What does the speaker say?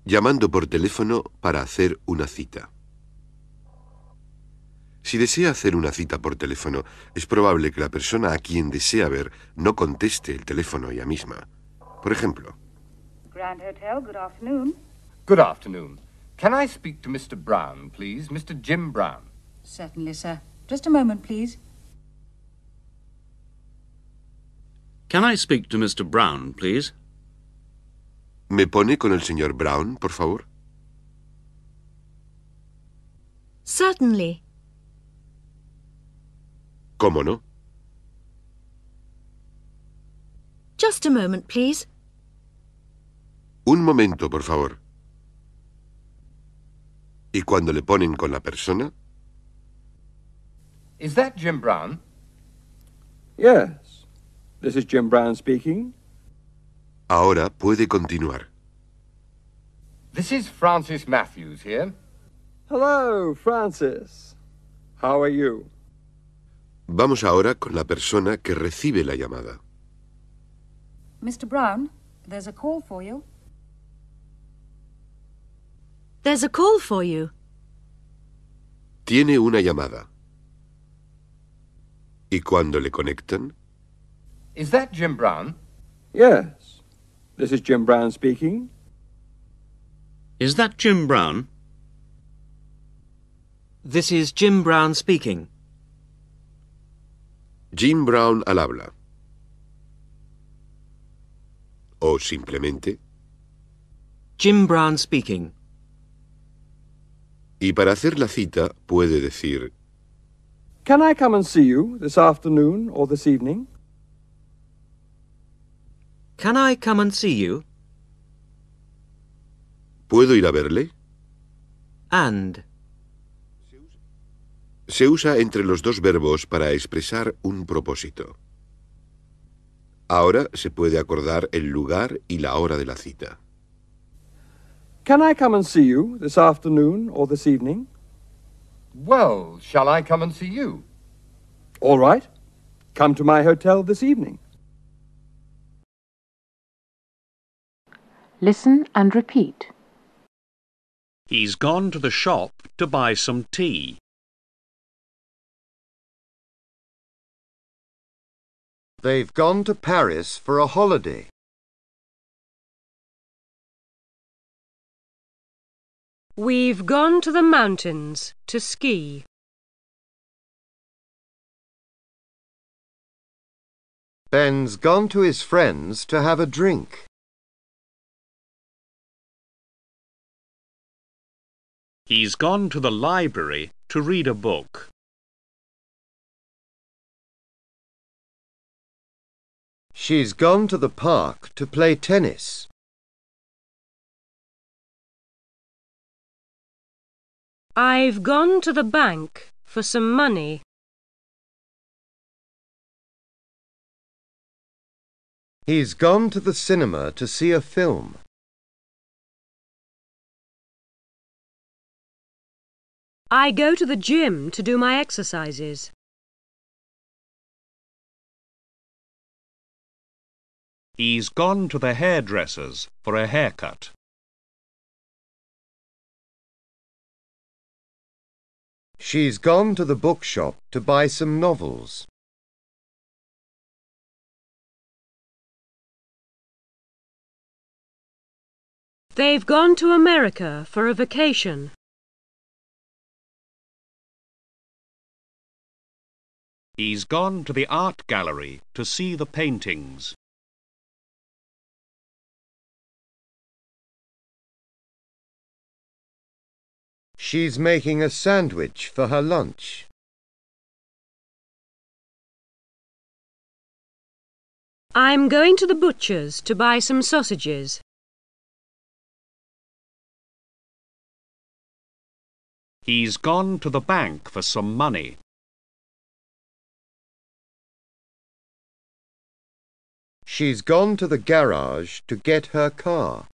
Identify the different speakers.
Speaker 1: Llamando por teléfono para hacer una cita. Si desea hacer una cita por teléfono, es probable que la persona a quien desea ver no conteste el teléfono ella misma. Por ejemplo,
Speaker 2: Grand Hotel, good afternoon.
Speaker 3: Good afternoon. Can I speak to Mr. Brown, please? Mr. Jim Brown.
Speaker 2: Certainly, sir. Just a moment, please.
Speaker 4: Can I speak to Mr. Brown, please?
Speaker 1: ¿me pone con el señor Brown, por favor?
Speaker 5: Certainly.
Speaker 1: ¿Cómo no?
Speaker 5: Just a moment, please.
Speaker 1: Un momento, por favor. ¿Y cuando le ponen con la persona?
Speaker 3: Is that Jim Brown?
Speaker 6: Yes. This is Jim Brown speaking.
Speaker 1: Ahora puede continuar.
Speaker 3: This is Francis Matthews here.
Speaker 6: Hello, Francis. How are you?
Speaker 1: Vamos ahora con la persona que recibe la llamada.
Speaker 2: Mr. Brown, there's a call for you.
Speaker 5: There's a call for you.
Speaker 1: Tiene una llamada. ¿Y cuando le conectan?
Speaker 3: Is that Jim Brown?
Speaker 6: Yes. This is Jim Brown speaking.
Speaker 4: Is that Jim Brown?
Speaker 7: This is Jim Brown speaking.
Speaker 1: Jim Brown al habla. O simplemente.
Speaker 7: Jim Brown speaking.
Speaker 1: Y para hacer la cita puede decir:
Speaker 6: Can I come and see you this afternoon or this evening?
Speaker 7: Can I come and see you?
Speaker 1: ¿puedo ir a verle?
Speaker 7: And.
Speaker 1: Se usa entre los dos verbos para expresar un propósito. Ahora se puede acordar el lugar y la hora de la cita.
Speaker 6: Can I come and see you this afternoon or this evening?
Speaker 3: Well, shall I come and see you?
Speaker 6: All right. Come to my hotel this evening.
Speaker 8: Listen and repeat.
Speaker 4: He's gone to the shop to buy some tea.
Speaker 9: They've gone to Paris for a holiday.
Speaker 10: We've gone to the mountains to ski.
Speaker 9: Ben's gone to his friends to have a drink.
Speaker 4: He's gone to the library to read a book.
Speaker 9: She's gone to the park to play tennis.
Speaker 10: I've gone to the bank for some money.
Speaker 9: He's gone to the cinema to see a film.
Speaker 10: I go to the gym to do my exercises.
Speaker 4: He's gone to the hairdresser's for a haircut.
Speaker 9: She's gone to the bookshop to buy some novels.
Speaker 10: They've gone to America for a vacation.
Speaker 4: He's gone to the art gallery to see the paintings.
Speaker 9: She's making a sandwich for her lunch.
Speaker 10: I'm going to the butcher's to buy some sausages.
Speaker 4: He's gone to the bank for some money.
Speaker 9: She's gone to the garage to get her car.